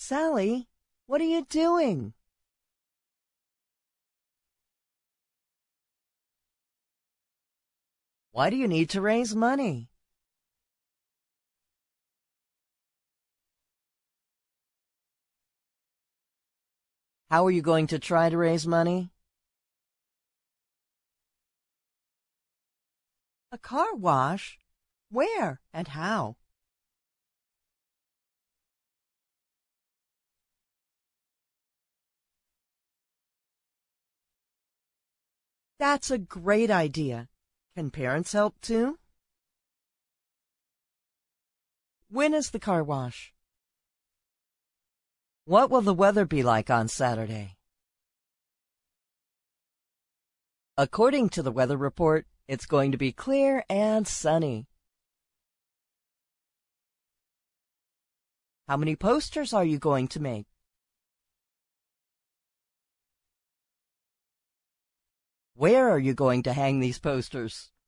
Sally, what are you doing? Why do you need to raise money? How are you going to try to raise money? A car wash? Where and how? That's a great idea. Can parents help too? When is the car wash? What will the weather be like on Saturday? According to the weather report, it's going to be clear and sunny. How many posters are you going to make? Where are you going to hang these posters?